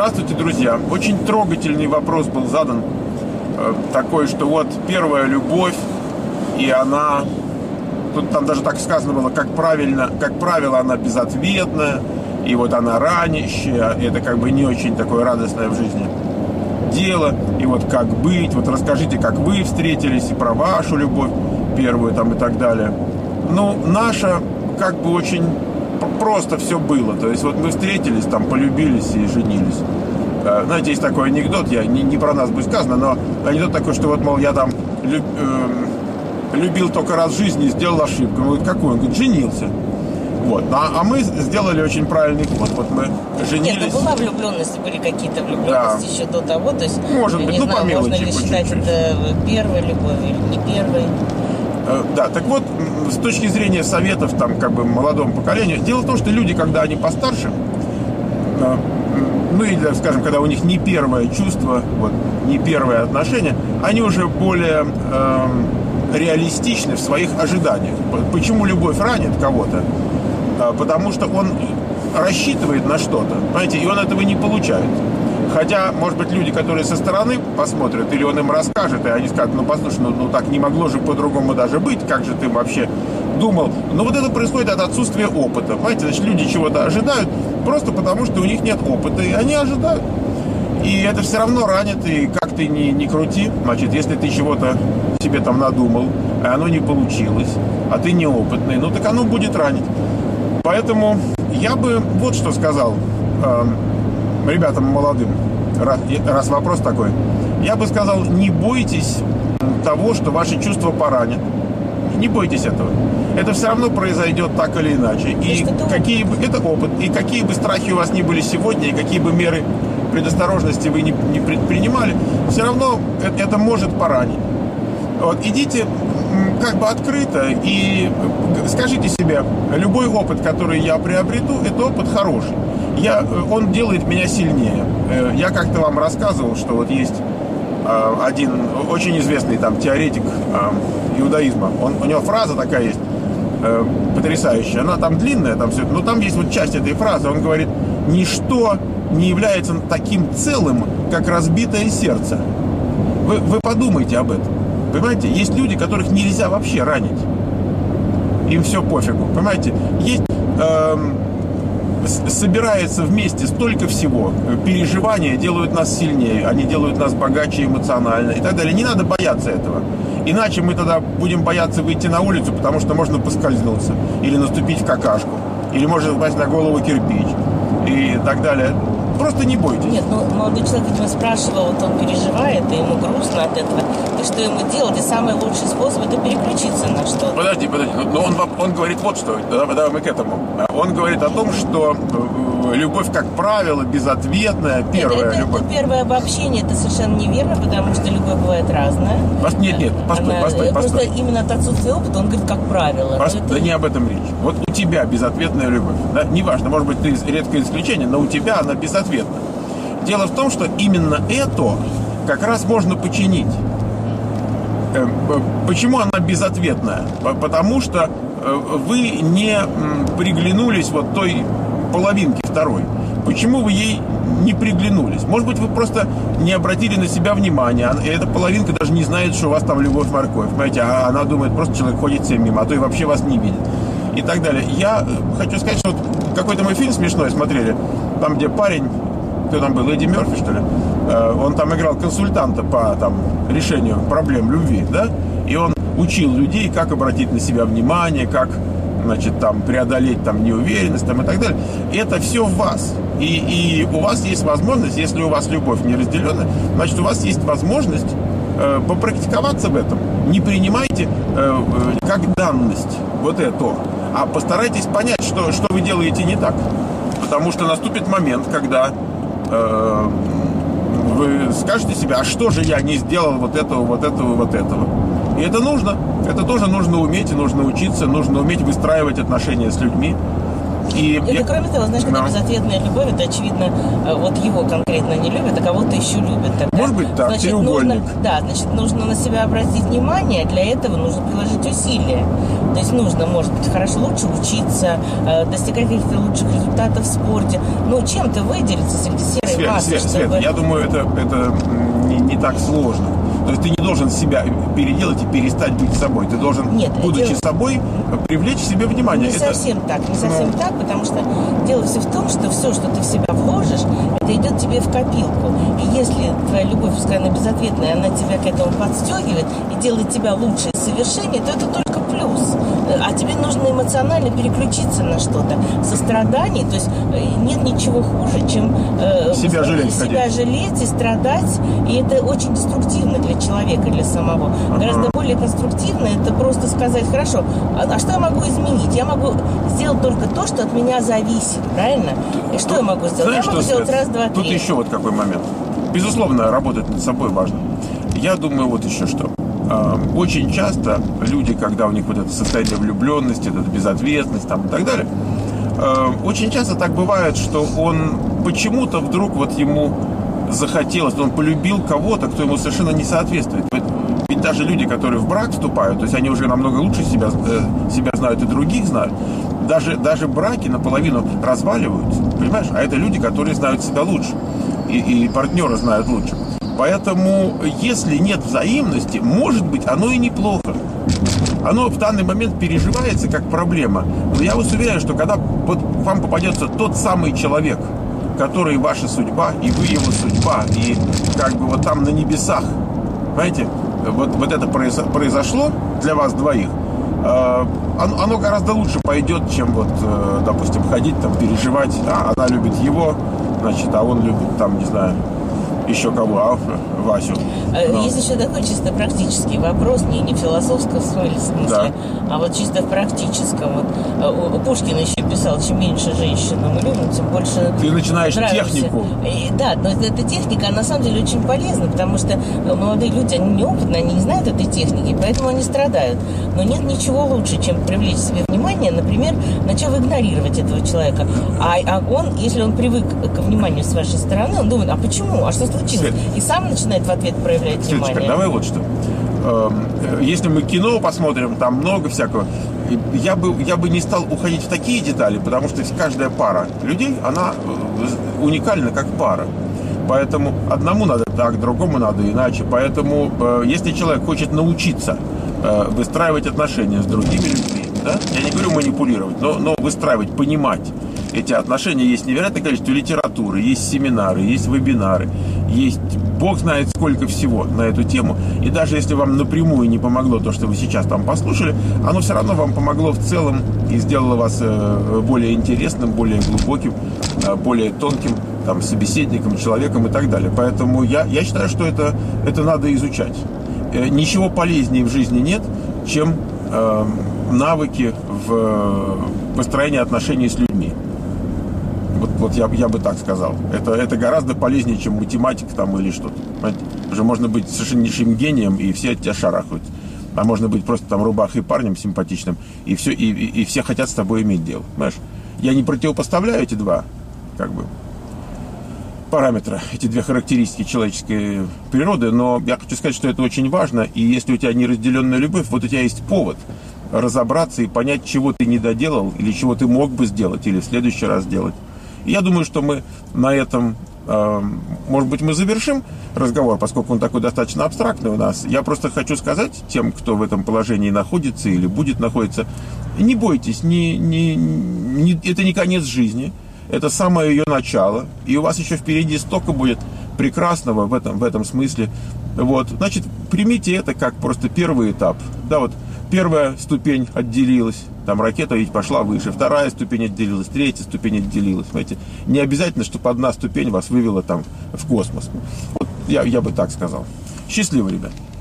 Здравствуйте, друзья. Очень трогательный вопрос был задан. Такой, что вот первая любовь, и она... Тут там даже так сказано было, как правило, она безответная, и вот она ранящая, это как бы не очень такое радостное в жизни дело. И вот как быть, вот расскажите, как вы встретились, и про вашу любовь первую там и так далее. Ну, наша как бы очень просто все было. То есть вот мы встретились, там полюбились и женились. Знаете, есть такой анекдот, я не про нас будет сказано, но анекдот такой, что вот, мол, я там любил только раз в жизни и сделал ошибку. Он говорит, какую? Он говорит, женился. Вот. А мы сделали очень правильный ход. Вот мы женились. Нет, была влюбленность, были какие-то влюбленности еще до того. То есть, может быть, не знаю, по мелочи, можно ли считать это первой любовью или не первой. Да, так вот, с точки зрения советов, там, как бы, молодому поколению, дело в том, что люди, когда они постарше, ну, или, скажем, когда у них не первое чувство, вот, не первое отношение, они уже более реалистичны в своих ожиданиях. Почему любовь ранит кого-то? Потому что он рассчитывает на что-то, понимаете, и он этого не получает. Хотя, может быть, люди, которые со стороны посмотрят, или он им расскажет, и они скажут, ну, послушай, ну так не могло же по-другому даже быть, как же ты вообще думал. Но вот это происходит от отсутствия опыта, понимаете, значит, люди чего-то ожидают, просто потому, что у них нет опыта, и они ожидают. И это все равно ранит, и как ты не крути, значит, если ты чего-то себе там надумал, и оно не получилось, а ты неопытный, ну, так оно будет ранить. Поэтому я бы вот что сказал ребятам молодым, раз вопрос такой, я бы сказал, не бойтесь того, что ваши чувства поранят. Не бойтесь этого. Это все равно произойдет так или иначе. И какие бы это опыт, и какие бы страхи у вас ни были сегодня, и какие бы меры предосторожности вы не предпринимали, все равно это может поранить. Вот, идите как бы открыто и скажите себе, любой опыт, который я приобрету, это опыт хороший. Он делает меня сильнее. Я как-то вам рассказывал, что вот есть один очень известный там теоретик иудаизма. У него фраза такая есть, потрясающая. Она там длинная, там все, но там есть вот часть этой фразы. Он говорит, ничто не является таким целым, как разбитое сердце. Вы подумайте об этом. Понимаете, есть люди, которых нельзя вообще ранить. Им все пофигу. Понимаете, есть... собирается вместе столько всего. Переживания делают нас сильнее, они делают нас богаче эмоционально и так далее. Не надо бояться этого. Иначе мы тогда будем бояться выйти на улицу, потому что можно поскользнуться, или наступить в какашку, или можно упасть на голову кирпич и так далее. Просто не бойтесь. Нет, ну молодой человек, видимо, спрашивал, вот он переживает, и ему грустно от этого. И что ему делать? И самый лучший способ — это переключиться на что-то. Подожди. Но он говорит вот что. Давай мы к этому. Он говорит о том, что любовь, как правило, безответная, первая любовь. Это первое обобщение, это совершенно неверно, потому что любовь бывает разная. Нет, постой. Просто именно от отсутствия опыта он говорит, как правило. Да не об этом речь. Вот у тебя безответная любовь. Да? Неважно, может быть, ты редкое исключение, но у тебя она безответна. Дело в том, что именно это как раз можно починить. Почему она безответная? Потому что вы не приглянулись вот той половинке второй. Почему вы ей не приглянулись? Может быть, вы просто не обратили на себя внимания. И эта половинка даже не знает, что у вас там любовь-морковь. Понимаете, а она думает, просто человек ходит всем мимо, а то и вообще вас не видит. И так далее. Я хочу сказать, что вот какой-то мы фильм смешной смотрели, там, где парень, кто там был, Эдди Мерфи, что ли, он там играл консультанта по там решению проблем любви, да, и он учил людей, как обратить на себя внимание, как, значит, там, преодолеть там неуверенность, там, и так далее. Это все в вас. И у вас есть возможность, если у вас любовь не разделена, значит, у вас есть возможность попрактиковаться в этом. Не принимайте как данность вот это, а постарайтесь понять, что вы делаете не так. Потому что наступит момент, когда вы скажете себе, а что же я не сделал вот этого. И это нужно. Это тоже нужно уметь, нужно учиться, нужно уметь выстраивать отношения с людьми. И кроме того, знаешь, когда безответная любовь, это очевидно, вот его конкретно не любят, а кого-то еще любят. Тогда, может быть, так, значит, нужно на себя обратить внимание, для этого нужно приложить усилия. То есть нужно, может быть, лучше учиться, достигать каких-то лучших результатов в спорте. Ну, чем-то выделиться среди серой массы. Свет, я думаю, это не так сложно. То есть ты не должен себя переделать и перестать быть собой. Ты должен, будучи собой, привлечь к себе внимание. Не совсем так, потому что дело все в том, что все, что ты в себя вложишь, это идет тебе в копилку. И если твоя любовь, пускай она безответная, она тебя к этому подстегивает и делает тебя лучше и совершеннее, то это только плюс. А тебе нужно эмоционально переключиться на что-то. Сострадание, то есть нет ничего хуже, чем себя жалеть и страдать. И это очень деструктивно для человека, для самого. Гораздо более конструктивно это просто сказать: хорошо, а что я могу изменить? Я могу сделать только то, что от меня зависит, правильно? И что я могу сделать? Знаешь, я могу сделать раз, два, три. Тут еще вот какой момент. Безусловно, работать над собой важно. Я думаю, вот еще что. Очень часто люди, когда у них вот это состояние влюбленности, это безответственность там, и так далее, очень часто так бывает, что он почему-то вдруг вот ему захотелось, он полюбил кого-то, кто ему совершенно не соответствует. Ведь даже люди, которые в брак вступают, то есть они уже намного лучше себя знают и других знают, даже браки наполовину разваливаются, понимаешь? А это люди, которые знают себя лучше, и партнера знают лучше. Поэтому, если нет взаимности, может быть, оно и неплохо. Оно в данный момент переживается как проблема. Но я вас уверяю, что когда вот вам попадется тот самый человек, который ваша судьба, и вы его судьба, и как бы вот там на небесах, понимаете, вот это произошло для вас двоих, оно гораздо лучше пойдет, чем вот, допустим, ходить там, переживать, она любит его, значит, а он любит там, не знаю, еще кого, Васю. Есть еще такой чисто практический вопрос, не философского в смысле, да. А вот чисто в практическом. Вот, Пушкин еще писал: чем меньше женщину мы любим, тем больше ты начинаешь нравимся. Технику. Да, но эта техника, на самом деле, очень полезна, потому что молодые люди, они неопытные, они не знают этой техники, поэтому они страдают. Но нет ничего лучше, чем привлечь себе внимание, например, начав игнорировать этого человека. А он, если он привык к вниманию с вашей стороны, он думает: а почему? А что случилось? Свет. И сам начинает в ответ проявлять внимание. Светочка, давай вот что. Если мы кино посмотрим, там много всякого. Я бы не стал уходить в такие детали, потому что каждая пара людей, она уникальна как пара. Поэтому одному надо так, другому надо иначе. Поэтому если человек хочет научиться выстраивать отношения с другими людьми, да? Я не говорю манипулировать, но выстраивать, понимать эти отношения, есть невероятное количество литературы, есть семинары, есть вебинары, есть бог знает сколько всего на эту тему. И даже если вам напрямую не помогло то, что вы сейчас там послушали, оно все равно вам помогло в целом и сделало вас более интересным, более глубоким, более тонким там, собеседником, человеком и так далее. Поэтому я считаю, что это надо изучать. Ничего полезнее в жизни нет, чем навыки в построении отношений с людьми. Вот я бы так сказал. Это гораздо полезнее, чем математика там или что-то. Уже можно быть совершеннейшим гением, и все от тебя шарахают. А можно быть просто там рубахой парнем симпатичным, и все хотят с тобой иметь дело. Понимаешь? Я не противопоставляю эти два параметра, эти две характеристики человеческой природы, но я хочу сказать, что это очень важно, и если у тебя неразделенная любовь, вот у тебя есть повод разобраться и понять, чего ты не доделал, или чего ты мог бы сделать, или в следующий раз сделать. И я думаю, что мы на этом, может быть, мы завершим разговор, поскольку он такой достаточно абстрактный у нас. Я просто хочу сказать тем, кто в этом положении находится или будет находиться, не бойтесь, это не конец жизни, это самое ее начало, и у вас еще впереди столько будет прекрасного в этом смысле. Вот. Значит, примите это как просто первый этап. Да, вот первая ступень отделилась, там ракета ведь пошла выше, вторая ступень отделилась, третья ступень отделилась. Понимаете? Не обязательно, чтобы одна ступень вас вывела там в космос. Вот я бы так сказал. Счастливо, ребят.